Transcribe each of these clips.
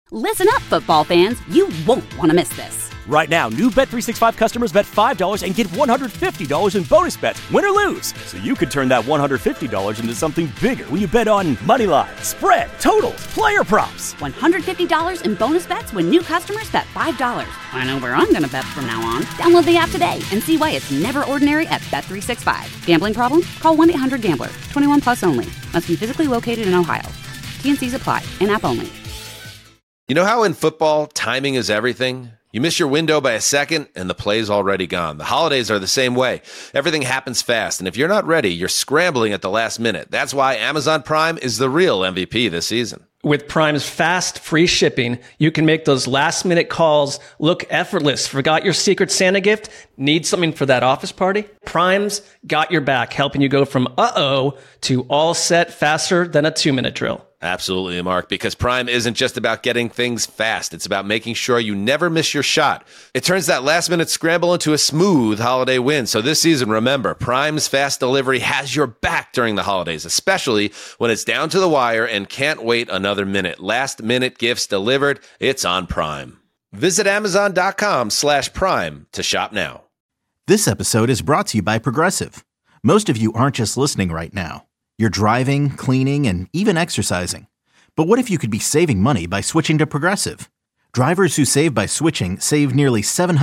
Listen up, football fans. You won't want to miss this. Right now, new Bet365 customers bet $5 and get $150 in bonus bets, win or lose. So you could turn that $150 into something bigger when you bet on money line, spread, totals, player props. $150 in bonus bets when new customers bet $5. I know where I'm going to bet from now on. Download the app today and see why it's never ordinary at Bet365. Gambling problem? Call 1-800-GAMBLER. 21 plus only. Must be physically located in Ohio. T&Cs apply. In-app only. You know how in football, timing is everything? You miss your window by a second, and the play's already gone. The holidays are the same way. Everything happens fast, and if you're not ready, you're scrambling at the last minute. That's why Amazon Prime is the real MVP this season. With Prime's fast, free shipping, you can make those last-minute calls look effortless. Forgot your Secret Santa gift? Need something for that office party? Prime's got your back, helping you go from uh-oh to all set faster than a 2-minute drill. Absolutely, Mark, because Prime isn't just about getting things fast. It's about making sure you never miss your shot. It turns that last-minute scramble into a smooth holiday win. So this season, remember, Prime's fast delivery has your back during the holidays, especially when it's down to the wire and can't wait another minute. Last-minute gifts delivered, it's on Prime. Visit Amazon.com/Prime to shop now. This episode is brought to you by Progressive. Most of you aren't just listening right now. You're driving, cleaning, and even exercising. But what if you could be saving money by switching to Progressive? Drivers who save by switching save nearly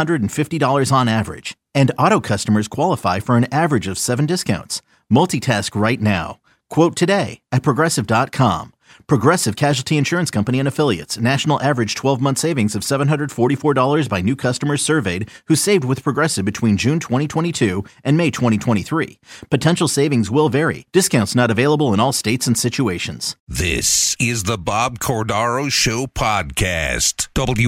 $750 on average. And auto customers qualify for an average of 7 discounts. Multitask right now. Quote today at Progressive.com. Progressive Casualty Insurance Company and Affiliates. National average 12-month savings of $744 by new customers surveyed who saved with Progressive between June 2022 and May 2023. Potential savings will vary. Discounts not available in all states and situations. This is the Bob Cordaro Show podcast.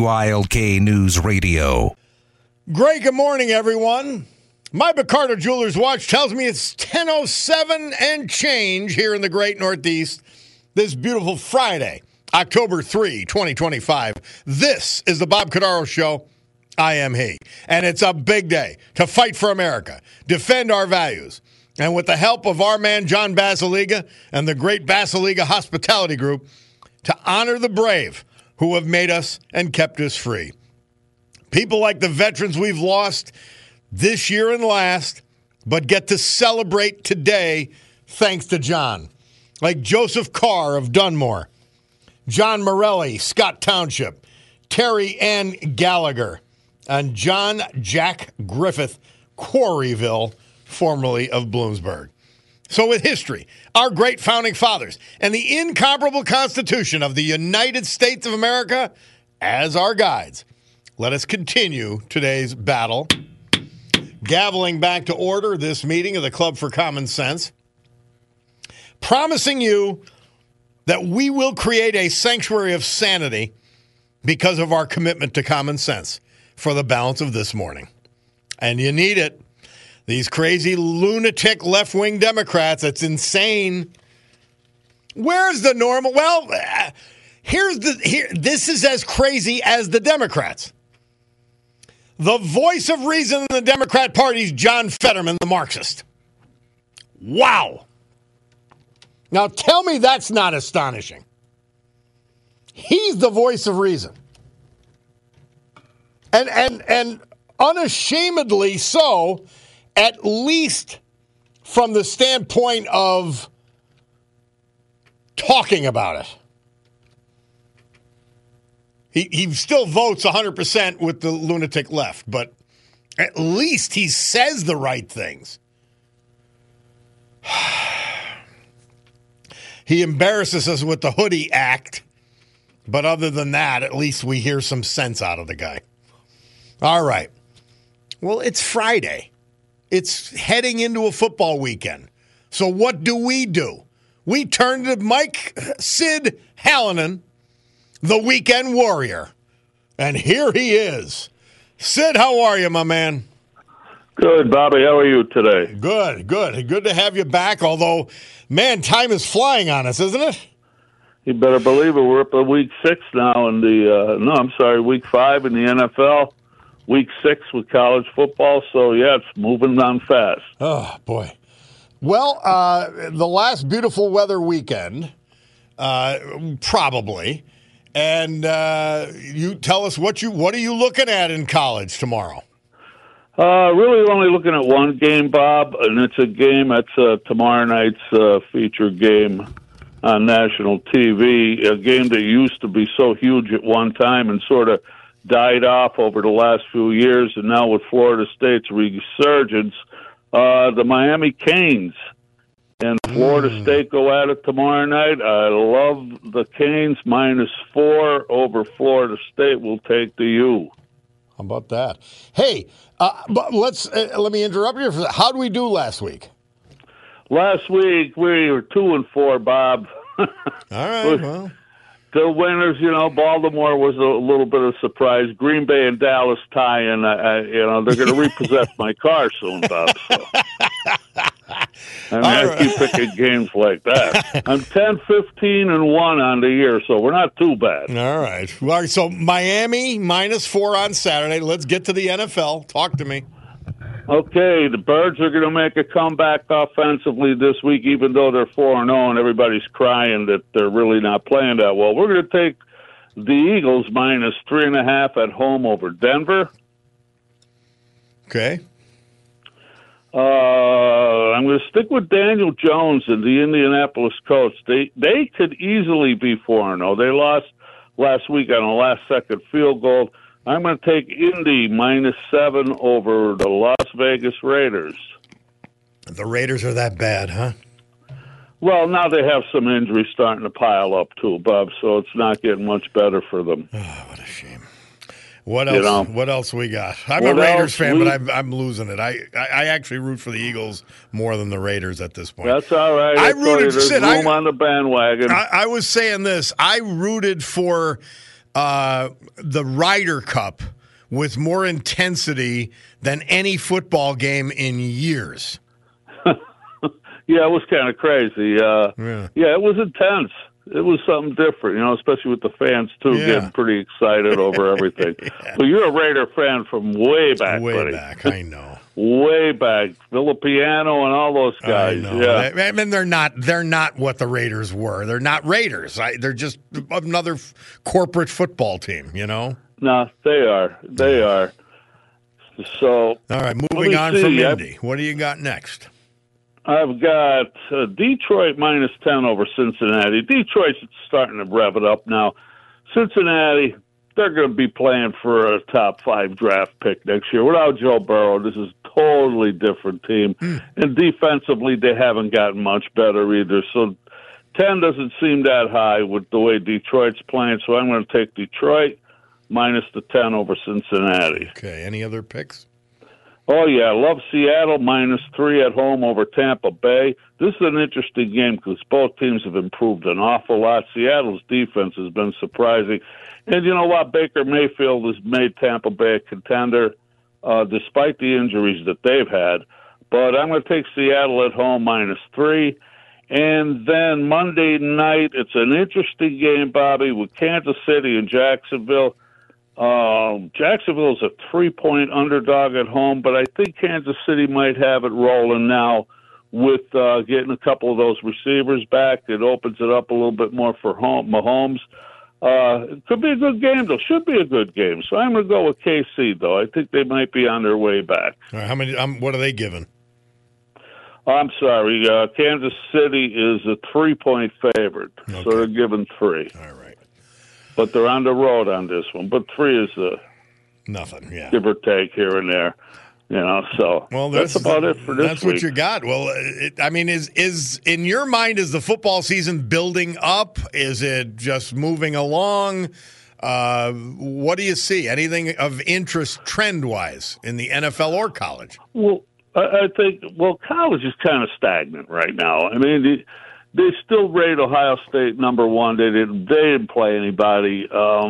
WILK News Radio. Great good morning, everyone. My Bacardi Jewelers watch tells me it's 10:07 and change here in the great Northeast. This beautiful Friday, October 3, 2025. This is the Bob Cordaro Show. I am he. And it's a big day to fight for America, defend our values. And with the help of our man, John Basiliga, and the great Basiliga Hospitality Group, to honor the brave who have made us and kept us free. People like the veterans we've lost this year and last, but get to celebrate today thanks to John. Like Joseph Carr of Dunmore, John Morelli, Scott Township, Terry Ann Gallagher, and John Jack Griffith, Quarryville, formerly of Bloomsburg. So with history, our great founding fathers, and the incomparable Constitution of the United States of America as our guides, let us continue today's battle. Gaveling back to order this meeting of the Club for Common Sense, promising you that we will create a sanctuary of sanity because of our commitment to common sense for the balance of this morning. And you need it. These crazy lunatic left-wing Democrats, it's insane. Where's the normal? Well, this is as crazy as the Democrats. The voice of reason in the Democrat Party is John Fetterman, the Marxist. Wow. Now tell me that's not astonishing. He's the voice of reason. And unashamedly so, at least from the standpoint of talking about it. He still votes 100% with the lunatic left, but at least he says the right things. He embarrasses us with the Hoodie Act, but other than that, at least we hear some sense out of the guy. All right. Well, it's Friday. It's heading into a football weekend. So what do? We turn to Mike Sid Hallinan, the weekend warrior. And here he is. Sid, how are you, my man? Good, Bobby. How are you today? Good. Good to have you back, although, man, time is flying on us, isn't it? You better believe it. We're up to week 6 now in week 5 in the NFL, week 6 with college football. So, yeah, it's moving on fast. Oh, boy. Well, the last beautiful weather weekend, probably, And you tell us what are you looking at in college tomorrow? Really only looking at one game, Bob, and it's a game that's tomorrow night's featured game on national TV, a game that used to be so huge at one time and sort of died off over the last few years, and now with Florida State's resurgence, the Miami Canes and Florida State go at it tomorrow night. I love the Canes -4 over Florida State. We'll take the U. How about that? Hey, but let me interrupt you. How did we do last week? Last week we were 2-4, Bob. All right. Well, the winners, Baltimore was a little bit of a surprise. Green Bay and Dallas tie in. They're going to repossess my car soon, Bob. So. I keep picking games like that. I'm 10-15-1 on the year, so we're not too bad. All right. Well, so Miami -4 on Saturday. Let's get to the NFL. Talk to me. Okay, the Birds are going to make a comeback offensively this week, even though they're 4-0 and everybody's crying that they're really not playing that well. We're going to take the Eagles -3.5 at home over Denver. Okay. I'm going to stick with Daniel Jones and the Indianapolis Colts. They could easily be 4-0. They lost last week on a last-second field goal. I'm going to take Indy -7 over the Las Vegas Raiders. The Raiders are that bad, huh? Well, now they have some injuries starting to pile up too, Bob, so it's not getting much better for them. Oh, what a shame. What else? What else we got? I'm a Raiders fan, but I'm losing it. I actually root for the Eagles more than the Raiders at this point. That's all right. I rooted for room on the bandwagon. I was saying this. I rooted for the Ryder Cup with more intensity than any football game in years. Yeah, it was kind of crazy. Yeah, it was intense. It was something different, especially with the fans, too, getting pretty excited over everything. Yeah. But you're a Raider fan from way back, buddy. Way back, I know. Way back. Villapiano and all those guys. I know. Yeah. I mean, they're not what the Raiders were. They're not Raiders. They're just another corporate football team, No, they are. They are. So, all right, moving on from Indy. What do you got next? I've got Detroit -10 over Cincinnati. Detroit's starting to rev it up now. Cincinnati, they're going to be playing for a top 5 draft pick next year. Without Joe Burrow, this is a totally different team. And defensively, they haven't gotten much better either. So 10 doesn't seem that high with the way Detroit's playing. So I'm going to take Detroit -10 over Cincinnati. Okay, any other picks? Oh, yeah, I love Seattle -3 at home over Tampa Bay. This is an interesting game because both teams have improved an awful lot. Seattle's defense has been surprising. And you know what? Baker Mayfield has made Tampa Bay a contender despite the injuries that they've had. But I'm going to take Seattle at home -3. And then Monday night, it's an interesting game, Bobby, with Kansas City and Jacksonville. Jacksonville's a 3-point underdog at home, but I think Kansas City might have it rolling now with getting a couple of those receivers back. It opens it up a little bit more for Mahomes. It could be a good game, though. Should be a good game. So I'm going to go with KC, though. I think they might be on their way back. All right, how many? What are they giving? I'm sorry. Kansas City is a 3-point favorite, so they're giving 3. All right. But they're on the road on this one. But 3 is nothing, give or take here and there. So that's about it for this That's week. what you got. Well, is in your mind, is the football season building up? Is it just moving along? What do you see? Anything of interest trend-wise in the NFL or college? Well, I think, college is kind of stagnant right now. I mean, they still rate Ohio State number 1. They didn't play anybody.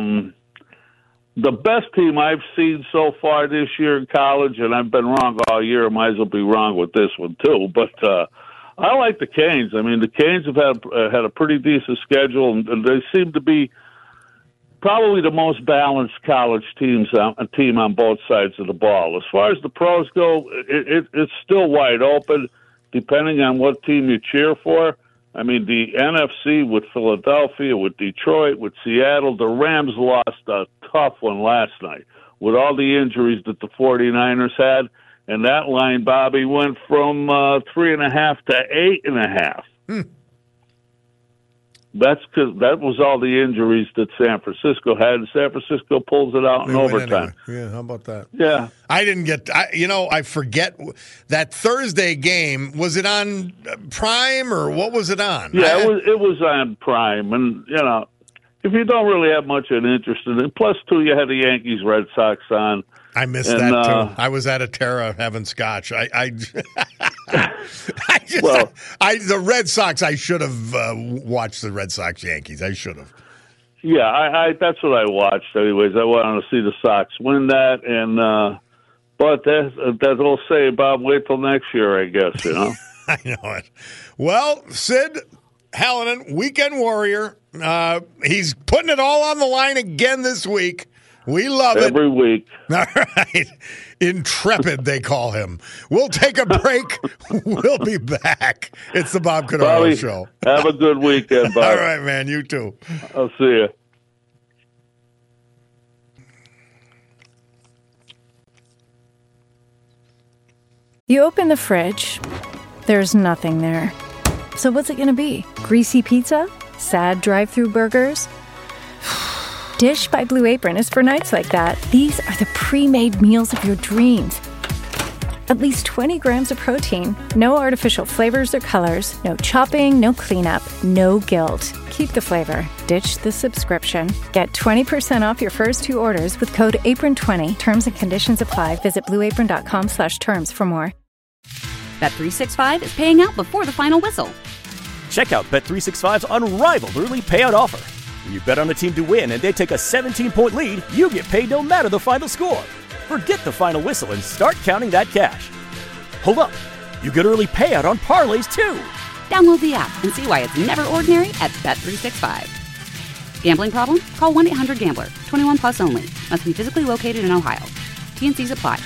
The best team I've seen so far this year in college, and I've been wrong all year, I might as well be wrong with this one too, but I like the Canes. I mean, the Canes have had a pretty decent schedule, and they seem to be probably the most balanced college team on both sides of the ball. As far as the pros go, it's still wide open, depending on what team you cheer for. I mean, the NFC with Philadelphia, with Detroit, with Seattle, the Rams lost a tough one last night with all the injuries that the 49ers had. And that line, Bobby, went from 3.5 to 8.5. That's because that was all the injuries that San Francisco had. And San Francisco pulls it out in overtime. Anyway. Yeah, how about that? Yeah. I didn't get, I forget that Thursday game. Was it on Prime or what was it on? Yeah, it was on Prime. And, if you don't really have much of an interest in it, plus, too, you had the Yankees Red Sox on. I missed that, too. I was at a Terra having scotch. The Red Sox, I should have watched the Red Sox Yankees. I should have. Yeah, that's what I watched anyways. I wanted to see the Sox win that. And but that will say, Bob, wait till next year, I guess, I know it. Well, Sid Hallinan, weekend warrior. He's putting it all on the line again this week. We love it. Every week. All right. Intrepid, they call him. We'll take a break. We'll be back. It's the Bob Cordaro Show. Have a good weekend, Bob. All right, man. You too. I'll see you. You open the fridge. There's nothing there. So what's it going to be? Greasy pizza? Sad drive-thru burgers? Dish by Blue Apron is for nights like that. These are the pre-made meals of your dreams. At least 20 grams of protein, no artificial flavors or colors, no chopping, no cleanup, no guilt. Keep the flavor. Ditch the subscription. Get 20% off your first 2 orders with code APRON20. Terms and conditions apply. Visit blueapron.com/terms for more. Bet365 is paying out before the final whistle. Check out Bet365's unrivaled early payout offer. When you bet on a team to win and they take a 17-point lead, you get paid no matter the final score. Forget the final whistle and start counting that cash. Hold up. You get early payout on parlays, too. Download the app and see why it's never ordinary at Bet365. Gambling problem? Call 1-800-GAMBLER. 21 plus only. Must be physically located in Ohio. T&Cs apply.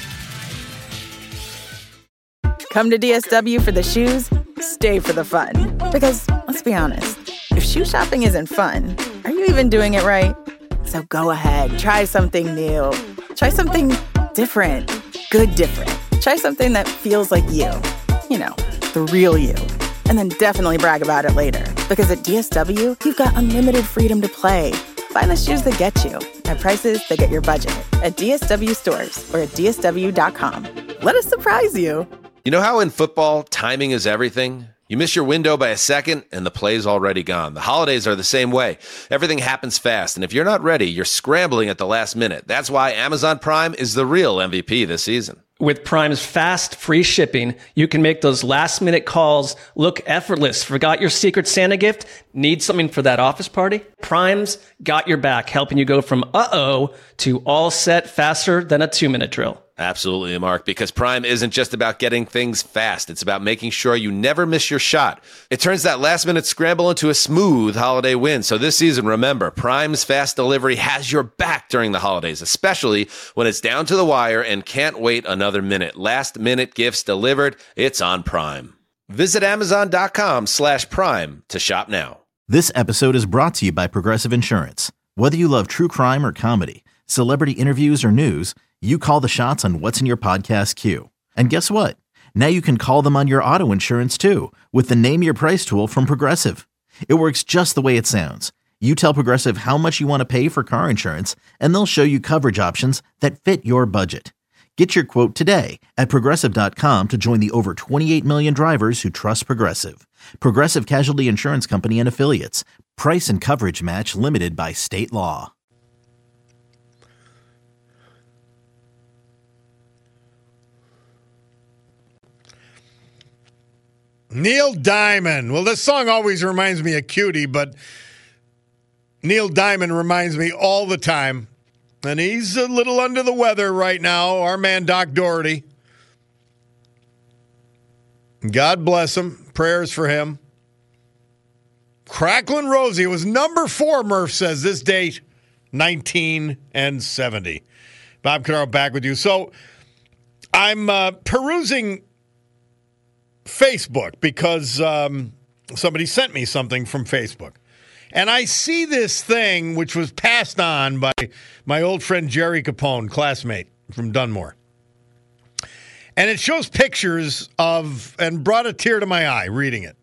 Come to DSW for the shoes, stay for the fun. Because, let's be honest, if shoe shopping isn't fun, are you even doing it right? So go ahead, try something new. Try something different. Good different. Try something that feels like you. The real you. And then definitely brag about it later. Because at DSW, you've got unlimited freedom to play. Find the shoes that get you at prices that get your budget at DSW stores or at DSW.com. Let us surprise you. You know how in football, timing is everything? You miss your window by a second, and the play's already gone. The holidays are the same way. Everything happens fast, and if you're not ready, you're scrambling at the last minute. That's why Amazon Prime is the real MVP this season. With Prime's fast, free shipping, you can make those last-minute calls look effortless. Forgot your Secret Santa gift? Need something for that office party? Prime's got your back, helping you go from uh-oh to all set faster than a 2-minute drill. Absolutely, Mark, because Prime isn't just about getting things fast. It's about making sure you never miss your shot. It turns that last-minute scramble into a smooth holiday win. So this season, remember, Prime's fast delivery has your back during the holidays, especially when it's down to the wire and can't wait another minute. Last-minute gifts delivered, it's on Prime. Visit Amazon.com/Prime to shop now. This episode is brought to you by Progressive Insurance. Whether you love true crime or comedy, celebrity interviews or news, you call the shots on what's in your podcast queue. And guess what? Now you can call them on your auto insurance too with the Name Your Price tool from Progressive. It works just the way it sounds. You tell Progressive how much you want to pay for car insurance, and they'll show you coverage options that fit your budget. Get your quote today at Progressive.com to join the over 28 million drivers who trust Progressive. Progressive Casualty Insurance Company and Affiliates. Price and coverage match limited by state law. Neil Diamond. Well, this song always reminds me of Cutie, but Neil Diamond reminds me all the time. And he's a little under the weather right now, our man Doc Doherty. God bless him. Prayers for him. Cracklin' Rosie was number 4, Murph says, this date, 1970. Bob Cordaro back with you. So I'm perusing Facebook because somebody sent me something from Facebook. And I see this thing, which was passed on by my old friend Jerry Capone, classmate from Dunmore. And it shows pictures of, and brought a tear to my eye reading it.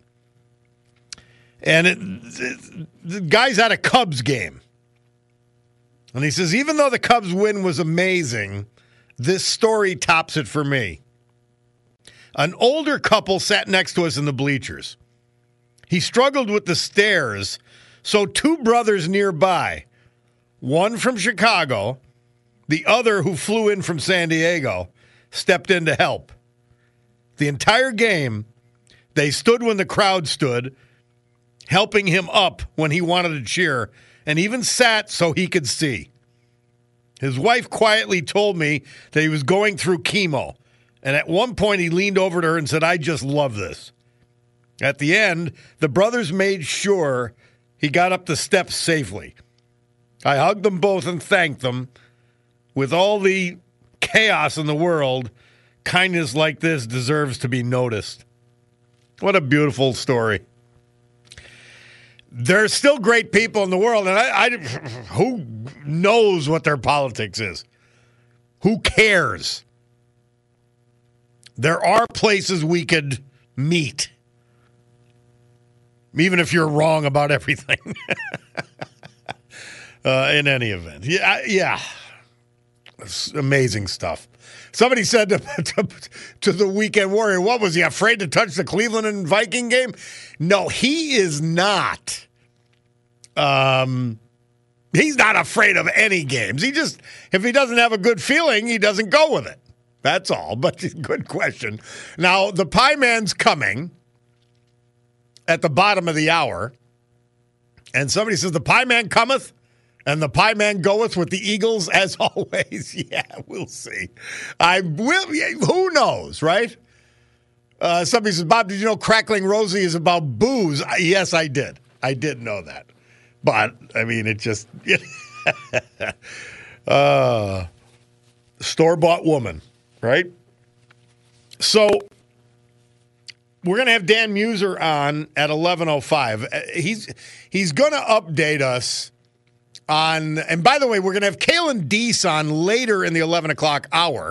And the guy's at a Cubs game. And he says, even though the Cubs win was amazing, this story tops it for me. An older couple sat next to us in the bleachers. He struggled with the stairs, so two brothers nearby, one from Chicago, the other who flew in from San Diego, stepped in to help. The entire game, they stood when the crowd stood, helping him up when he wanted to cheer, and even sat so he could see. His wife quietly told me that he was going through chemo, and at one point he leaned over to her and said, I just love this. At the end, the brothers made sure he got up the steps safely. I hugged them both and thanked them. With all the chaos in the world, kindness like this deserves to be noticed. What a beautiful story. There's still great people in the world, and who knows what their politics is? Who cares? There are places we could meet, even if you're wrong about everything. In any event. Yeah. It's amazing stuff. Somebody said to the Weekend Warrior, what, was he afraid to touch the Cleveland and Viking game? No, he is not. He's not afraid of any games. He just, if he doesn't have a good feeling, he doesn't go with it. That's all. But good question. Now, the Pie Man's coming at the bottom of the hour. And somebody says, the Pie Man cometh and the Pie Man goeth with the Eagles as always. Yeah, we'll see. Who knows, right? Somebody says, Bob, did you know Crackling Rosie is about booze? Yes, I did. I did know that. But, I mean, it just... store-bought woman, right? So, we're going to have Dan Muser on at 11:05. He's going to update us on... And, by the way, we're going to have Kalen Deese on later in the 11 o'clock hour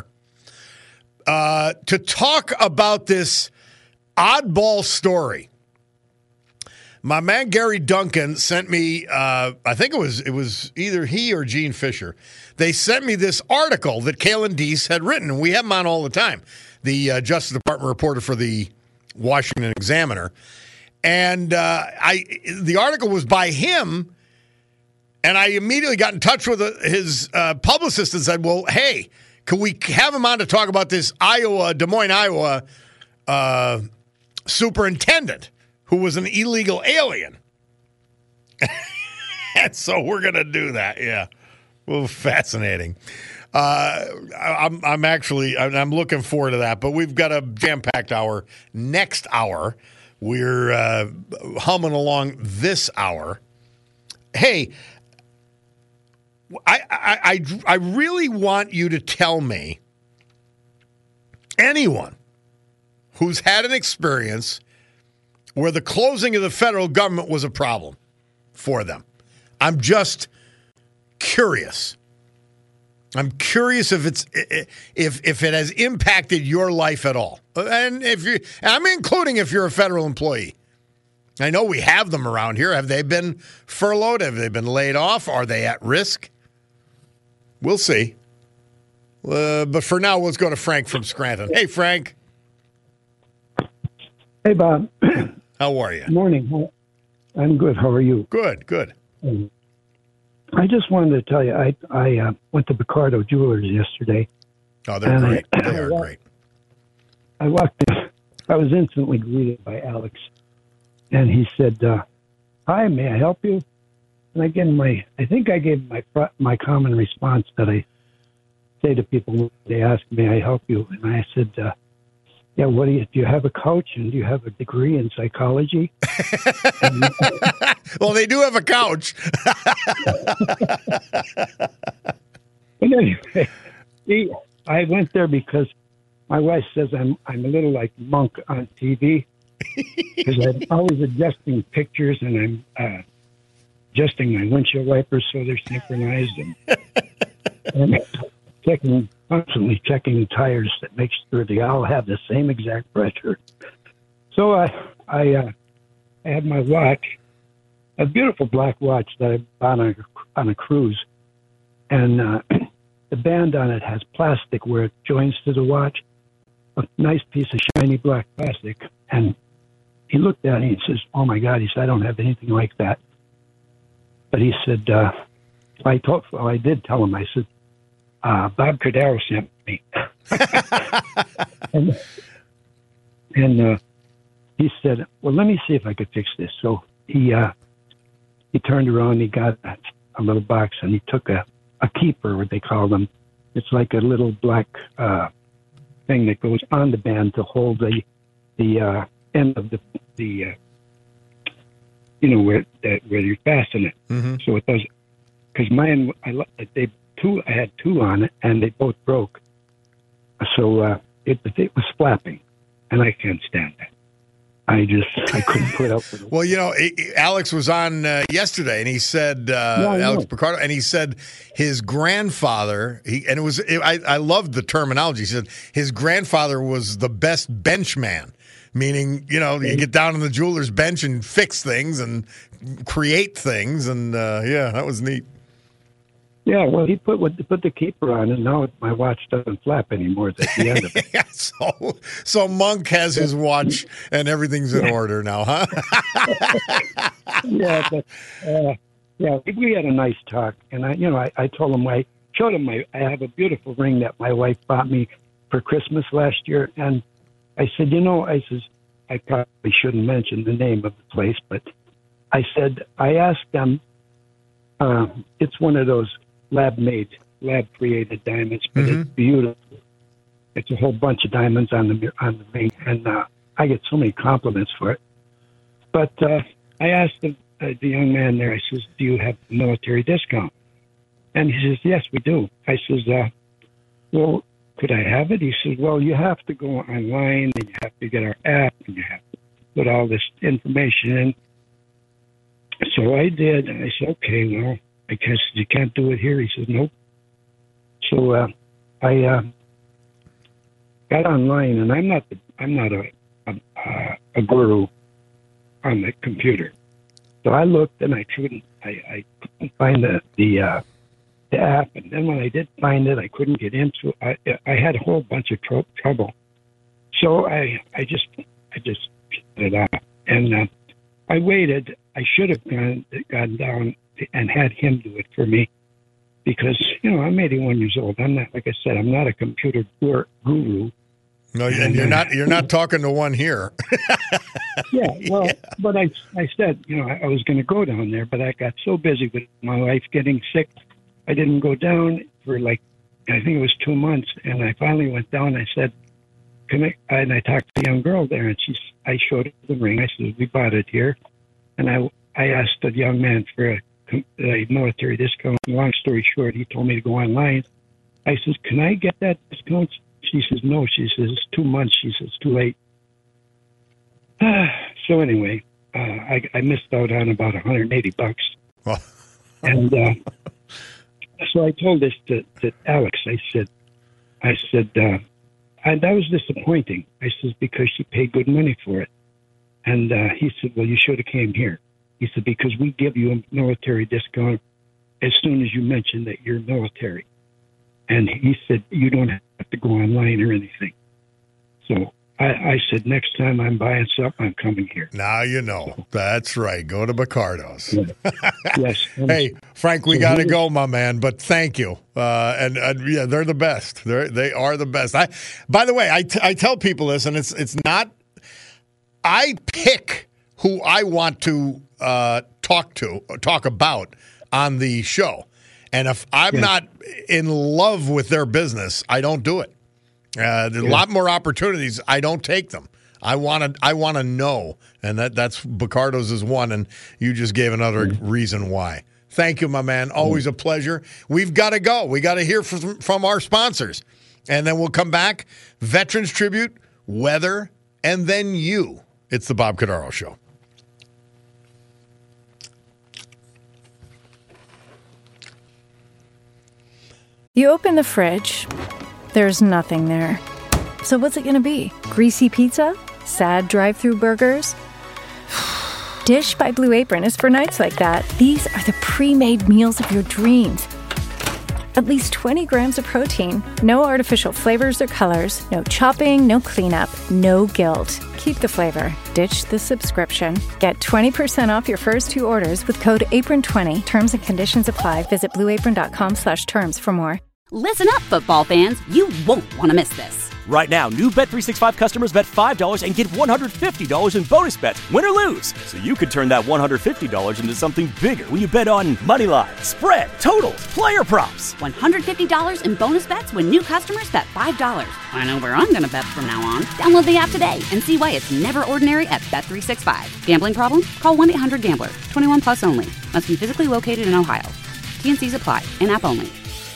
to talk about this oddball story. My man Gary Duncan sent me, I think it was either he or Gene Fisher. They sent me this article that Kalen Deese had written, and we have him on all the time, the Justice Department reporter for the Washington Examiner. And the article was by him, and I immediately got in touch with his publicist and said, well, hey, can we have him on to talk about this Des Moines, Iowa superintendent who was an illegal alien? And so we're going to do that, yeah. Well, fascinating. I'm looking forward to that, but we've got a jam-packed hour next hour. We're humming along this hour. Hey, I really want you to tell me, anyone who's had an experience where the closing of the federal government was a problem for them. I'm just curious. I'm curious if it has impacted your life at all. And I'm including if you're a federal employee. I know we have them around here. Have they been furloughed? Have they been laid off? Are they at risk? We'll see. But for now, let's go to Frank from Scranton. Hey, Frank. Hey, Bob. How are you? Morning. I'm good. How are you? Good. I just wanted to tell you, I went to Picardo Jewelers yesterday. Oh, they're great. They are great. I walked in. I was instantly greeted by Alex. And he said, hi, may I help you? And I gave my common response that I say to people when they ask, may I help you? And I said, yeah, do you have a couch and do you have a degree in psychology? Well, they do have a couch. Anyway, I went there because my wife says I'm a little like Monk on TV. Because I'm always adjusting pictures, and I'm adjusting my windshield wipers so they're synchronized, and constantly checking the tires that makes sure they all have the same exact pressure. So I had my watch, a beautiful black watch that I bought on a cruise, and the band on it has plastic where it joins to the watch, a nice piece of shiny black plastic. And he looked at it and he says, "Oh my God," he said, "I don't have anything like that." But he said, I did tell him, I said, Bob Cordaro sent me. and he said, "Well, let me see if I could fix this." So he turned around, he got a little box, and he took a keeper, what they call them. It's like a little black thing that goes on the band to hold the end of the where you fasten it. Mm-hmm. So it does, because mine, I had two on it, and they both broke. So it was flapping, and I can't stand that. I couldn't put up with it. Well, Alex was on yesterday, and he said, Alex Picardo, and he said his grandfather, I loved the terminology. He said his grandfather was the best bench man, meaning, you get down on the jeweler's bench and fix things and create things, and that was neat. Yeah, well, he put the keeper on, and now my watch doesn't flap anymore at the end of it. Yeah, so Monk has his watch, and everything's in order now, huh? Yeah, but we had a nice talk, and I told him, I showed him I have a beautiful ring that my wife bought me for Christmas last year, and I said, I probably shouldn't mention the name of the place, but I said, I asked them, it's one of those lab-created diamonds, but It's beautiful. It's a whole bunch of diamonds on the ring, and I get so many compliments for it. But I asked the young man there, I says, "Do you have a military discount?" And he says, "Yes, we do." I says, "Well, could I have it?" He says, "Well, you have to go online, and you have to get our app, and you have to put all this information in." So I did, and I said, "Okay, well, I guess you can't do it here." He says, "Nope." So I got online, and I'm not a guru on the computer. So I looked, and I couldn't find the app, and then when I did find it, I couldn't get into it. I had a whole bunch of trouble. So I just shut it off, and I waited. I should have gone down and had him do it for me, because I'm 81 years old. I'm not, like I said, I'm not a computer guru. No, and you're not talking to one here. Yeah, well, but I said, I was going to go down there, but I got so busy with my wife getting sick, I didn't go down for I think it was 2 months, and I finally went down. I said, and I talked to the young girl there, and I showed her the ring. I said, "We bought it here," and I asked the young man for a military discount. Long story short, he told me to go online. I says, "Can I get that discount?" She says, "No." She says, "It's 2 months." She says, "It's too late." So anyway, I missed out on about $180. And so I told this to Alex. I said, that was disappointing. I says, because she paid good money for it. And he said, "Well, you should have came here." He said, "Because we give you a military discount as soon as you mention that you're military." And he said, "You don't have to go online or anything." So I said, next time I'm buying something, I'm coming here. Now you know. So, that's right. Go to Picardo's. Yeah. Yes. Hey, Frank, we got to go, my man, but thank you. And yeah, they're the best. They are the best. By the way, I tell people this, and it's not, I pick who I want to talk about on the show. And if I'm not in love with their business, I don't do it. There's a lot more opportunities. I don't take them. I want to know, and that's Picardo's is one, and you just gave another reason why. Thank you, my man. Always a pleasure. We've got to go. We got to hear from our sponsors, and then we'll come back. Veterans Tribute, weather, and then you. It's the Bob Cordaro Show. You open the fridge, there's nothing there. So what's it going to be? Greasy pizza? Sad drive-thru burgers? Dish by Blue Apron is for nights like that. These are the pre-made meals of your dreams. At least 20 grams of protein, no artificial flavors or colors, no chopping, no cleanup, no guilt. Keep the flavor. Ditch the subscription. Get 20% off your first 2 orders with code APRON20. Terms and conditions apply. Visit blueapron.com/terms for more. Listen up, football fans. You won't want to miss this. Right now, new Bet365 customers bet $5 and get $150 in bonus bets, win or lose. So you could turn that $150 into something bigger when you bet on moneyline, spread, totals, player props. $150 in bonus bets when new customers bet $5. I know where I'm going to bet from now on. Download the app today and see why it's never ordinary at Bet365. Gambling problem? Call 1-800-GAMBLER. 21 plus only. Must be physically located in Ohio. T&Cs apply. In-app only.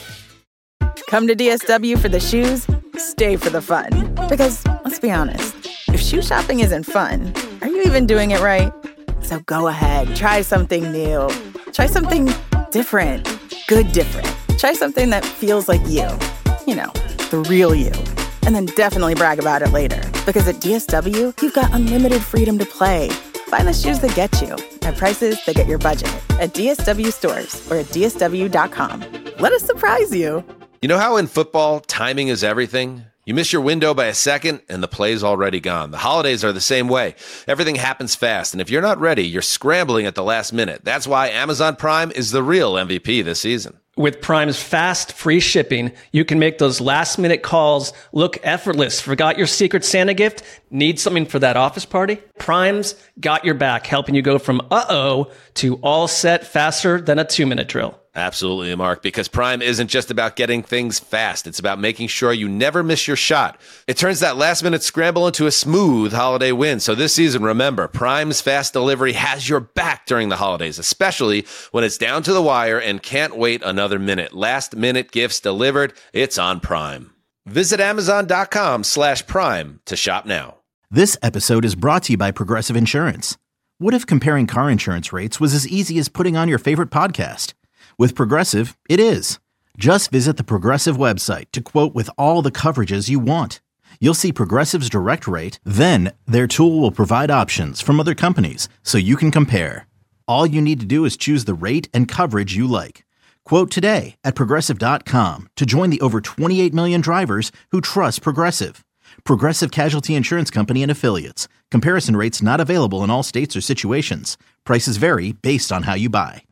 Come to DSW for the shoes, stay for the fun. Because, let's be honest, if shoe shopping isn't fun, are you even doing it right? So go ahead, try something new. Try something different. Good different. Try something that feels like you. You know, the real you. And then definitely brag about it later. Because at DSW, you've got unlimited freedom to play. Find the shoes that get you at prices that get your budget at DSW stores or at DSW.com. Let us surprise you. You know how in football, timing is everything? You miss your window by a second, and the play's already gone. The holidays are the same way. Everything happens fast, and if you're not ready, you're scrambling at the last minute. That's why Amazon Prime is the real MVP this season. With Prime's fast, free shipping, you can make those last-minute calls look effortless. Forgot your Secret Santa gift? Need something for that office party? Prime's got your back, helping you go from uh-oh to all set faster than a 2-minute drill. Absolutely, Mark, because Prime isn't just about getting things fast. It's about making sure you never miss your shot. It turns that last-minute scramble into a smooth holiday win. So this season, remember, Prime's fast delivery has your back during the holidays, especially when it's down to the wire and can't wait another minute. Last-minute gifts delivered, it's on Prime. Visit Amazon.com/Prime to shop now. This episode is brought to you by Progressive Insurance. What if comparing car insurance rates was as easy as putting on your favorite podcast? With Progressive, it is. Just visit the Progressive website to quote with all the coverages you want. You'll see Progressive's direct rate, then their tool will provide options from other companies so you can compare. All you need to do is choose the rate and coverage you like. Quote today at Progressive.com to join the over 28 million drivers who trust Progressive. Progressive Casualty Insurance Company and Affiliates. Comparison rates not available in all states or situations. Prices vary based on how you buy.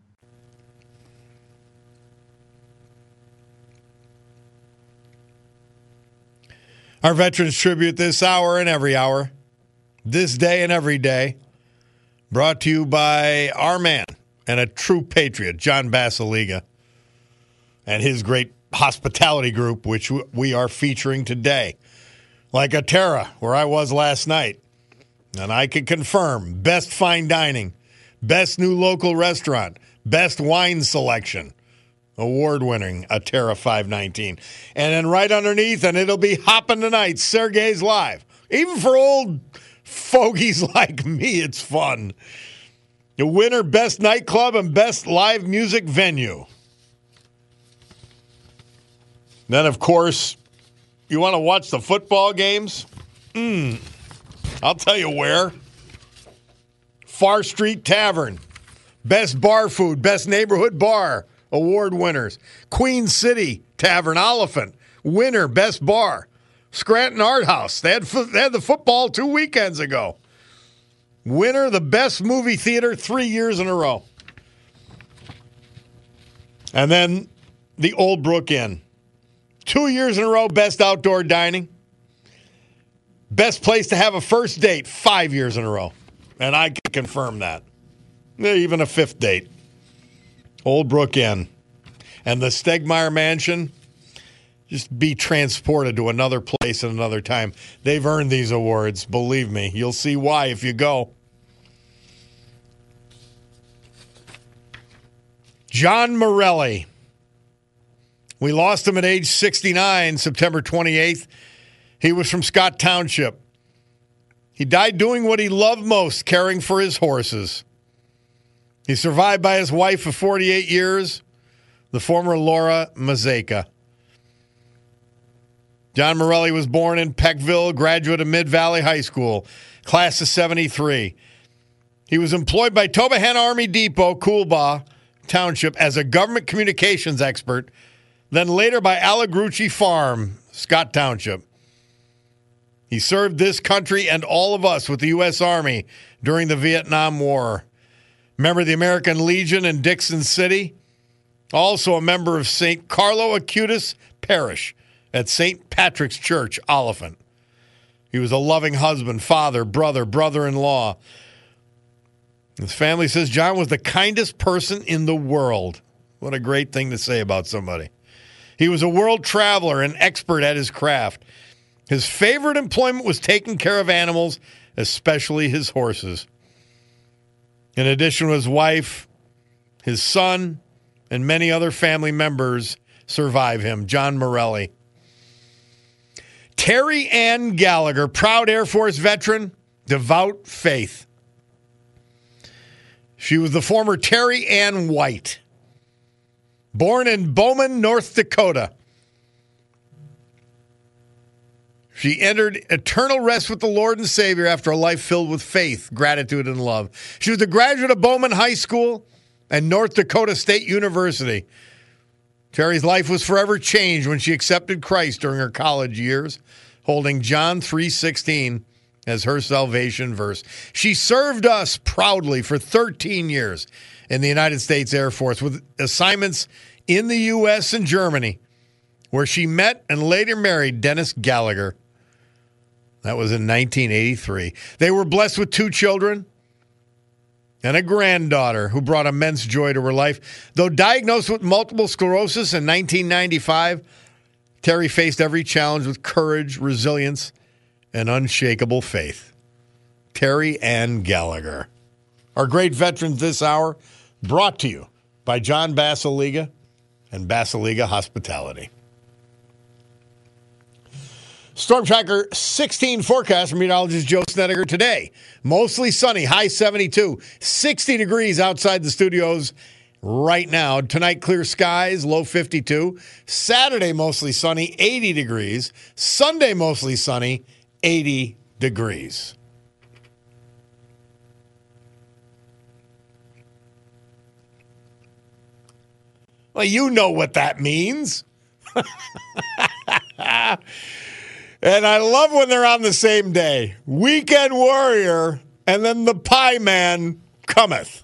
Our Veterans Tribute this hour and every hour, this day and every day, brought to you by our man and a true patriot, John Basiliga, and his great hospitality group, which we are featuring today. Like Atera, where I was last night, and I can confirm, best fine dining, best new local restaurant, best wine selection. Award-winning Atera 519. And then right underneath, and it'll be hopping tonight, Sergei's Live. Even for old fogies like me, it's fun. The winner, best nightclub and best live music venue. Then, of course, you want to watch the football games? I'll tell you where. Far Street Tavern. Best bar food, best neighborhood bar. Award winners. Queen City Tavern, Oliphant. Winner, best bar. Scranton Art House. They had the football 2 weekends ago. Winner, the best movie theater 3 years in a row. And then the Old Brook Inn. 2 years in a row, best outdoor dining. Best place to have a first date 5 years in a row. And I can confirm that. Even a fifth date. Old Brook Inn. And the Stegmeyer Mansion, just be transported to another place at another time. They've earned these awards, believe me. You'll see why if you go. John Morelli. We lost him at age 69, September 28th. He was from Scott Township. He died doing what he loved most, caring for his horses. He's survived by his wife of 48 years, the former Laura Mazeka. John Morelli was born in Peckville, graduate of Mid-Valley High School, class of 73. He was employed by Tobahan Army Depot, Coolbaugh Township, as a government communications expert, then later by Allegrucci Farm, Scott Township. He served this country and all of us with the U.S. Army during the Vietnam War. Member of the American Legion in Dixon City. Also a member of St. Carlo Acutis Parish at St. Patrick's Church, Oliphant. He was a loving husband, father, brother-in-law. His family says John was the kindest person in the world. What a great thing to say about somebody. He was a world traveler and expert at his craft. His favorite employment was taking care of animals, especially his horses. In addition to his wife, his son, and many other family members survive him. John Morelli. Terry Ann Gallagher, proud Air Force veteran, devout faith. She was the former Terry Ann White. Born in Bowman, North Dakota. She entered eternal rest with the Lord and Savior after a life filled with faith, gratitude, and love. She was a graduate of Bowman High School and North Dakota State University. Terry's life was forever changed when she accepted Christ during her college years, holding John 3:16 as her salvation verse. She served us proudly for 13 years in the United States Air Force with assignments in the U.S. and Germany, where she met and later married Dennis Gallagher. That was in 1983. They were blessed with 2 children and a granddaughter who brought immense joy to her life. Though diagnosed with multiple sclerosis in 1995, Terry faced every challenge with courage, resilience, and unshakable faith. Terry Ann Gallagher. Our great veterans this hour, brought to you by John Basiliga and Basiliga Hospitality. Storm Tracker 16 forecast from meteorologist Joe Snedeker today. Mostly sunny, high 72, 60 degrees outside the studios right now. Tonight, clear skies, low 52. Saturday, mostly sunny, 80 degrees. Sunday, mostly sunny, 80 degrees. Well, you know what that means. And I love when they're on the same day. Weekend Warrior, and then the Pie Man cometh.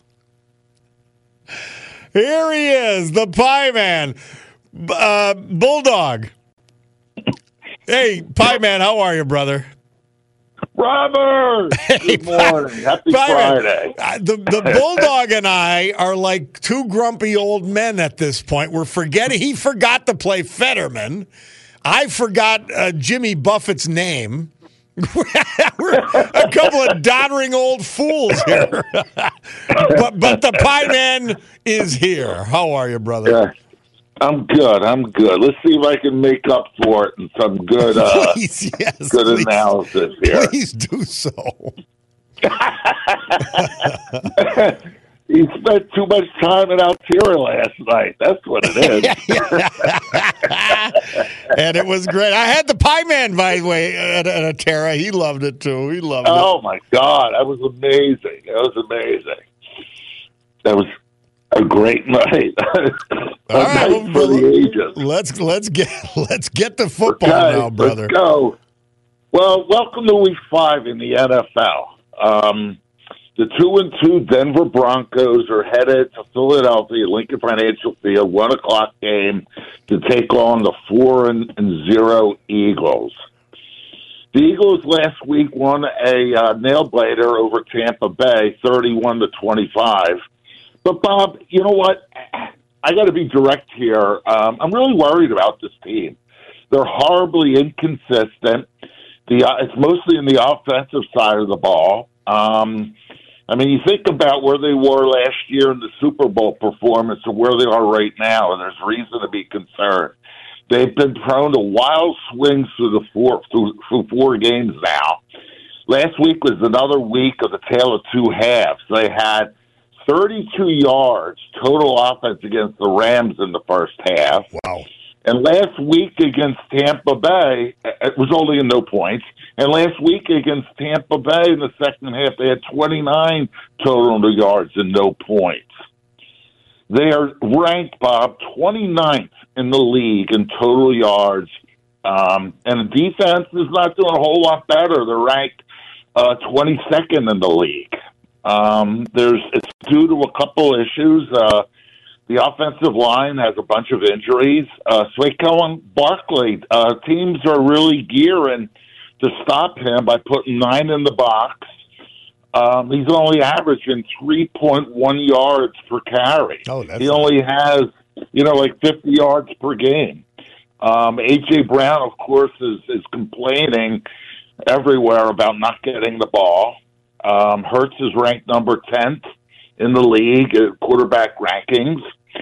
Here he is, the Pie Man. Bulldog. Hey, Pie Man, how are you, brother? Robert! Hey, good morning. Happy Friday. The Bulldog and I are like 2 grumpy old men at this point. We're forgetting. He forgot to play Fetterman. I forgot Jimmy Buffett's name. We're a couple of doddering old fools here. but the Pie Man is here. How are you, brother? Yeah, I'm good. Let's see if I can make up for it in some good, please, yes, good analysis here. Please do so. He spent too much time at Altera last night. That's what it is. And it was great. I had the Pie Man, by the way, at Altera. He loved it, too. He loved it. Oh, my God. That was amazing. That was a great night. All right, night for the ages. Let's get to football now, brother. Let's go. Well, welcome to Week 5 in the NFL. The 2-2 Denver Broncos are headed to Philadelphia, Lincoln Financial Field, 1:00 game to take on the 4-0 Eagles. The Eagles last week won a nail-biter over Tampa Bay, 31-25. But, Bob, you know what? I got to be direct here. I'm really worried about this team. They're horribly inconsistent. It's mostly in the offensive side of the ball. I mean, you think about where they were last year in the Super Bowl performance and where they are right now, and there's reason to be concerned. They've been prone to wild swings through 4 games now. Last week was another week of the tale of two halves. They had 32 yards total offense against the Rams in the first half. Wow. And last week against Tampa Bay, it was only in no points. And last week against Tampa Bay in the second half, they had 29 total yards and no points. They are ranked, Bob, 29th in the league in total yards. And the defense is not doing a whole lot better. They're ranked 22nd in the league. It's due to a couple issues. The offensive line has a bunch of injuries. Saquon Barkley, teams are really gearing to stop him by putting 9 in the box. He's only averaging 3.1 yards per carry. He only has, like 50 yards per game. A.J. Brown, of course, is complaining everywhere about not getting the ball. Hurts is ranked number 10th in the league at quarterback rankings.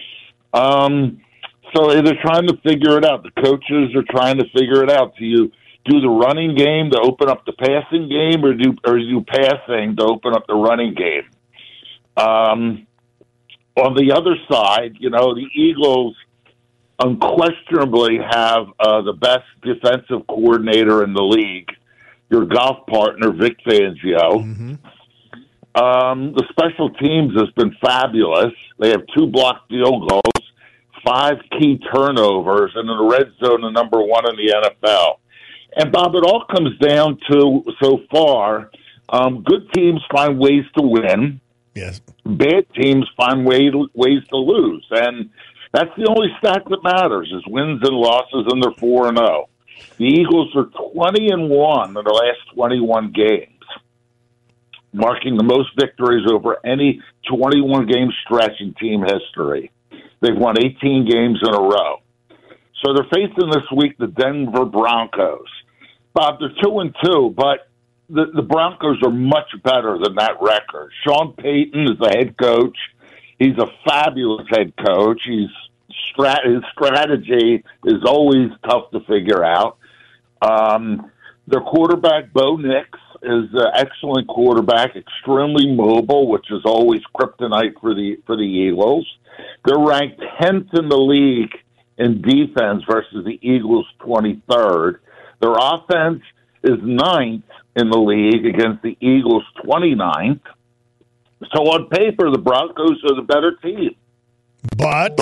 So they're trying to figure it out. The coaches are trying to figure it out. Do you do the running game to open up the passing game, or do passing to open up the running game? On the other side, the Eagles unquestionably have the best defensive coordinator in the league, your golf partner, Vic Fangio. Mm-hmm. The special teams has been fabulous. They have 2 blocked field goals, 5 key turnovers, and in the red zone, the number 1 in the NFL. And, Bob, it all comes down to, so far, good teams find ways to win. Yes. Bad teams find ways to lose. And that's the only stat that matters, is wins and losses, and they're 4-0. The Eagles are 20-1 in the last 21 games, marking the most victories over any 21-game stretch in team history. They've won 18 games in a row. So they're facing this week the Denver Broncos. Bob, they're 2-2, but the Broncos are much better than that record. Sean Payton is the head coach. He's a fabulous head coach. His strategy is always tough to figure out. Their quarterback, Bo Nix, is an excellent quarterback, extremely mobile, which is always kryptonite for the Eagles. They're ranked 10th in the league in defense versus the Eagles' 23rd. Their offense is 9th in the league against the Eagles' 29th. So on paper, the Broncos are the better team. But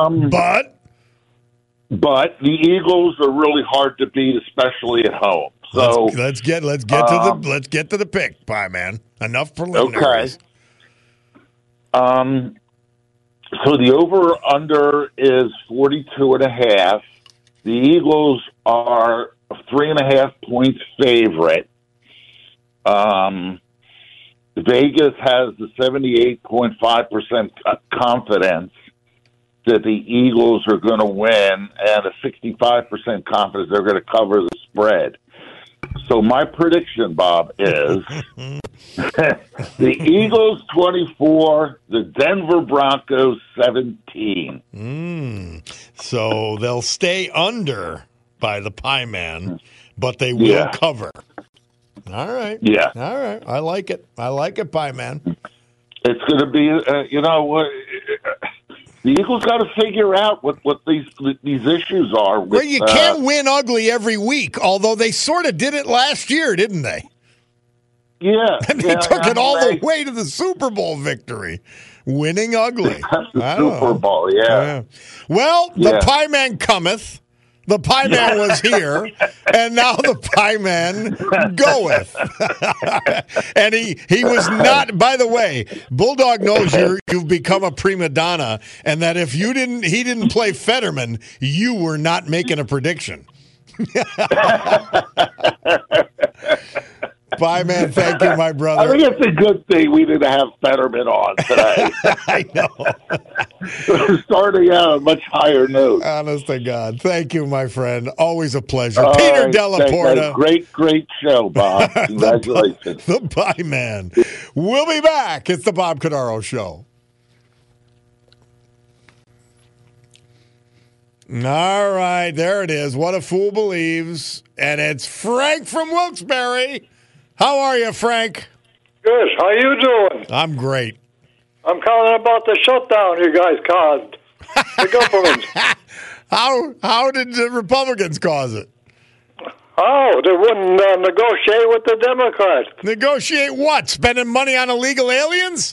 the Eagles are really hard to beat, especially at home. So let's get to the pick, Pie Man. Enough preliminaries. Okay. So the over/under is 42.5. The Eagles are 3.5 points favorite. Vegas has the 78.5% confidence that the Eagles are going to win, and a 65% confidence they're going to cover the spread. So my prediction, Bob, is the Eagles 24, the Denver Broncos 17. So they'll stay under by the Pie Man, but they will cover. All right. Yeah. All right. I like it. Pie Man. It's going to be, the Eagles got to figure out what these issues are. Well, you can't win ugly every week, although they sort of did it last year, didn't they? Yeah. And they took it all the way to the Super Bowl victory, winning ugly. Super Bowl, yeah. Well, the Pie Man cometh. The Pie Man was here, and now the Pie Man goeth. And he was not, by the way, Bulldog knows you've become a prima donna, and that if he didn't play Fetterman, you were not making a prediction. Pie Man, thank you, my brother. I think it's a good thing we didn't have Fetterman on today. I know. We're starting out on a much higher note. Honest to God. Thank you, my friend. Always a pleasure. Peter Delaporta. Great show, Bob. Congratulations. the Pie Man. We'll be back. It's the Bob Cordaro Show. All right, there it is. What a Fool Believes. And it's Frank from Wilkes-Barre. How are you, Frank? Good. How you doing? I'm great. I'm calling about the shutdown you guys caused. The government. How did the Republicans cause it? Oh, they wouldn't negotiate with the Democrats. Negotiate what? Spending money on illegal aliens?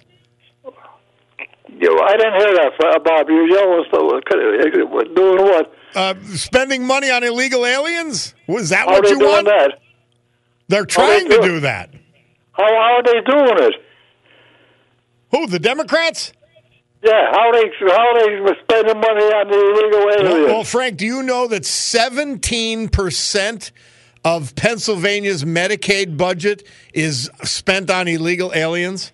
I didn't hear that, Bob. You yelling doing what? Spending money on illegal aliens? Was that How what are they you doing want? that? They're trying to do that. How are they doing it? Who, the Democrats? Yeah, how they spending money on the illegal aliens? Well, Frank, do you know that 17% of Pennsylvania's Medicaid budget is spent on illegal aliens?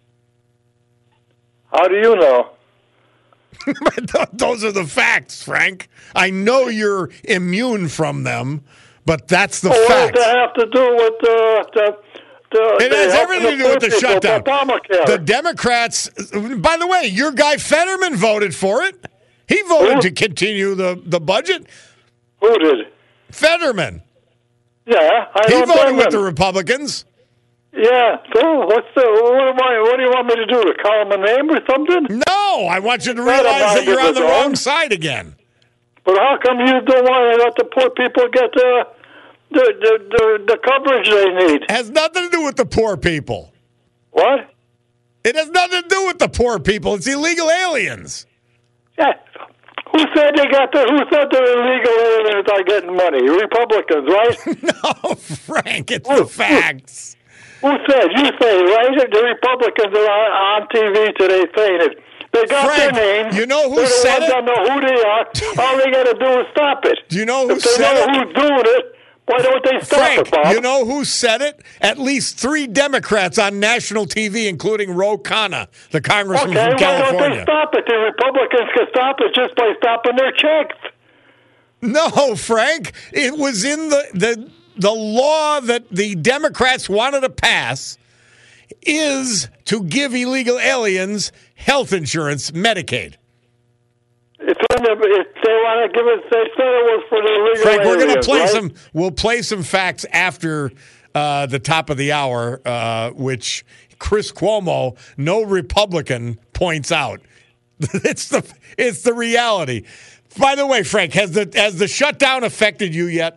How do you know? Those are the facts, Frank. I know you're immune from them, but that's the facts. What does that have to do with it has everything to do with the shutdown. Obamacare. The Democrats, by the way, your guy Fetterman voted for it. He voted to continue the budget. Who did? Fetterman. Yeah, he voted with the Republicans. Yeah, so what do you want me to do? To call him a name or something? No, I want you to realize that you're on the wrong side again. But how come you don't want to let the poor people get the coverage they need? It has nothing to do with the poor people. What? It has nothing to do with the poor people. It's illegal aliens. Yeah. Who said the illegal aliens are getting money? Republicans, right? No, Frank, it's the facts. Who said? You say, right? The Republicans are on TV today saying it. They got Frank, their names. You know who said it? They don't know who they are. All they got to do is stop it. Do you know who if they said know it? who's doing it, why don't they stop Frank, it, Bob? you know who said it? At least 3 Democrats on national TV, including Ro Khanna, the congressman from California. Why don't they stop it? The Republicans can stop it just by stopping their checks. No, Frank. It was in the law that the Democrats wanted to pass is to give illegal aliens health insurance, Medicaid. If they want to give it, they said it was for the illegal Frank, we're going to play right? We'll play some facts after the top of the hour, which Chris Cuomo, no Republican, points out. It's the reality. By the way, Frank, has the shutdown affected you yet?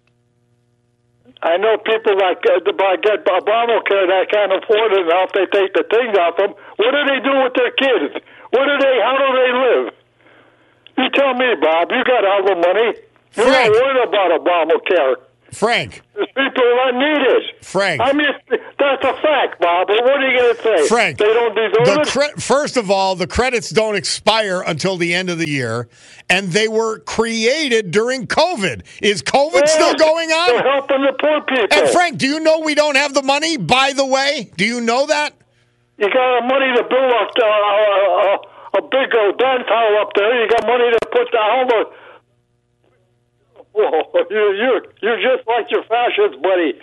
I know people that get Obamacare that can't afford it now if they take the things off them. What do they do with their kids? How do they live? You tell me, Bob. You got all the money. You're not worried about Obamacare. Frank. There's people that need it. Frank. I mean, that's a fact, Bob. But what are you going to say? Frank. They don't deserve it? First of all, the credits don't expire until the end of the year, and they were created during COVID. Is COVID still going on? They're helping the poor people. And Frank, do you know we don't have the money, by the way? Do you know that? You got money to build a big dance hall up there. You got money to put all the... Whoa, you're just like your fascist buddy.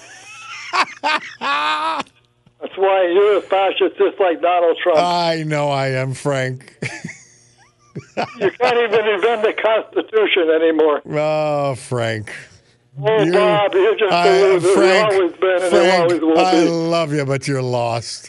That's why you're a fascist, just like Donald Trump. I know I am, Frank. You can't even invent the Constitution anymore. Oh, Frank. Oh, Bob, you're just a loser. Frank, You've always been and Frank, you always will be. I love you, but you're lost.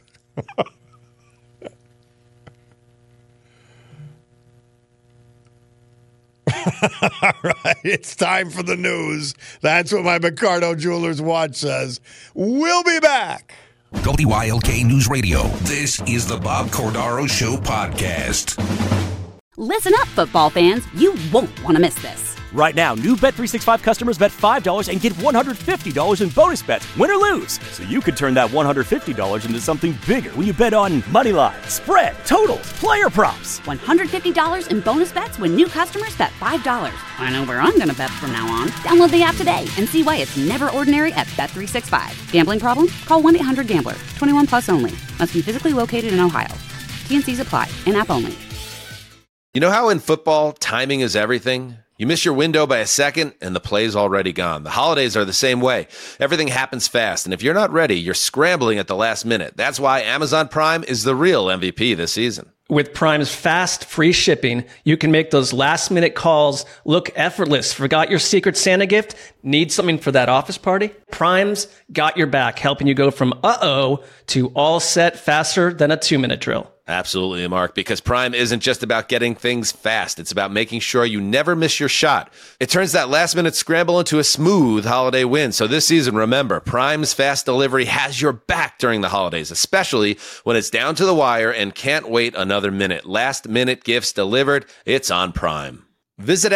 All right, it's time for the news. That's what my Picardo Jewelers watch says. We'll be back. WILK News Radio. This is the Bob Cordaro Show podcast. Listen up, football fans. You won't want to miss this. Right now, new Bet365 customers bet $5 and get $150 in bonus bets, win or lose. So you could turn that $150 into something bigger when you bet on moneyline, spread, totals, player props. $150 in bonus bets when new customers bet $5. I know where I'm going to bet from now on. Download the app today and see why it's never ordinary at Bet365. Gambling problem? Call 1-800-GAMBLER. 21 plus only. Must be physically located in Ohio. T&Cs apply. In-app only. You know how in football, timing is everything? You miss your window by a second, and the play's already gone. The holidays are the same way. Everything happens fast, and if you're not ready, you're scrambling at the last minute. That's why Amazon Prime is the real MVP this season. With Prime's fast, free shipping, you can make those last-minute calls look effortless. Forgot your Secret Santa gift? Need something for that office party? Prime's got your back, helping you go from uh-oh to all set faster than a 2-minute drill. Absolutely, Mark, because Prime isn't just about getting things fast. It's about making sure you never miss your shot. It turns that last-minute scramble into a smooth holiday win. So this season, remember, Prime's fast delivery has your back during the holidays, especially when it's down to the wire and can't wait another minute. Last-minute gifts delivered. It's on Prime. Visit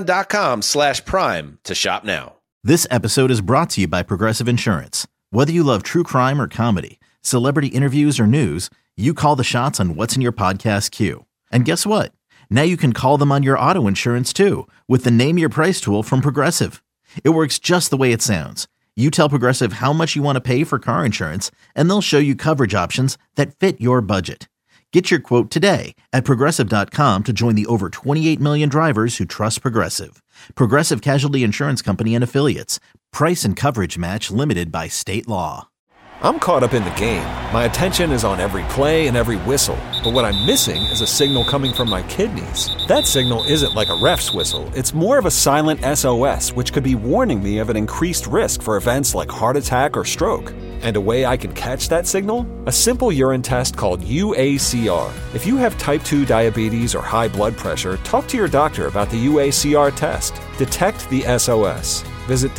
Amazon.com/Prime to shop now. This episode is brought to you by Progressive Insurance. Whether you love true crime or comedy, celebrity interviews or news, you call the shots on what's in your podcast queue. And guess what? Now you can call them on your auto insurance too with the Name Your Price tool from Progressive. It works just the way it sounds. You tell Progressive how much you want to pay for car insurance, and they'll show you coverage options that fit your budget. Get your quote today at Progressive.com to join the over 28 million drivers who trust Progressive. Progressive Casualty Insurance Company and Affiliates. Price and coverage match limited by state law. I'm caught up in the game. My attention is on every play and every whistle. But what I'm missing is a signal coming from my kidneys. That signal isn't like a ref's whistle. It's more of a silent SOS, which could be warning me of an increased risk for events like heart attack or stroke. And a way I can catch that signal? A simple urine test called UACR. If you have type 2 diabetes or high blood pressure, talk to your doctor about the UACR test. Detect the SOS. Visit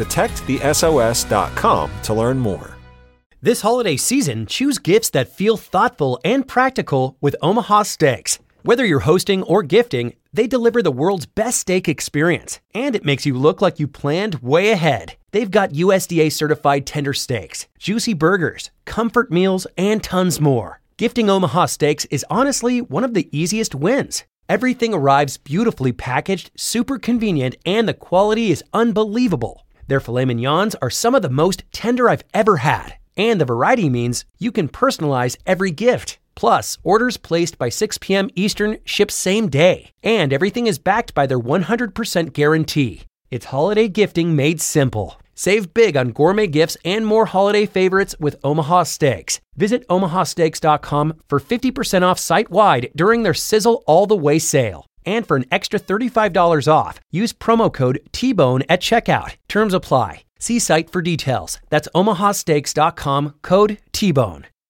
detectthesos.com to learn more. This holiday season, choose gifts that feel thoughtful and practical with Omaha Steaks. Whether you're hosting or gifting, they deliver the world's best steak experience, and it makes you look like you planned way ahead. They've got USDA certified tender steaks, juicy burgers, comfort meals, and tons more. Gifting Omaha Steaks is honestly one of the easiest wins. Everything arrives beautifully packaged, super convenient, and the quality is unbelievable. Their filet mignons are some of the most tender I've ever had. And the variety means you can personalize every gift. Plus, orders placed by 6 p.m. Eastern ship same day. And everything is backed by their 100% guarantee. It's holiday gifting made simple. Save big on gourmet gifts and more holiday favorites with Omaha Steaks. Visit omahasteaks.com for 50% off site-wide during their Sizzle All the Way sale. And for an extra $35 off, use promo code TBONE at checkout. Terms apply. See site for details. That's omahasteaks.com, code TBONE.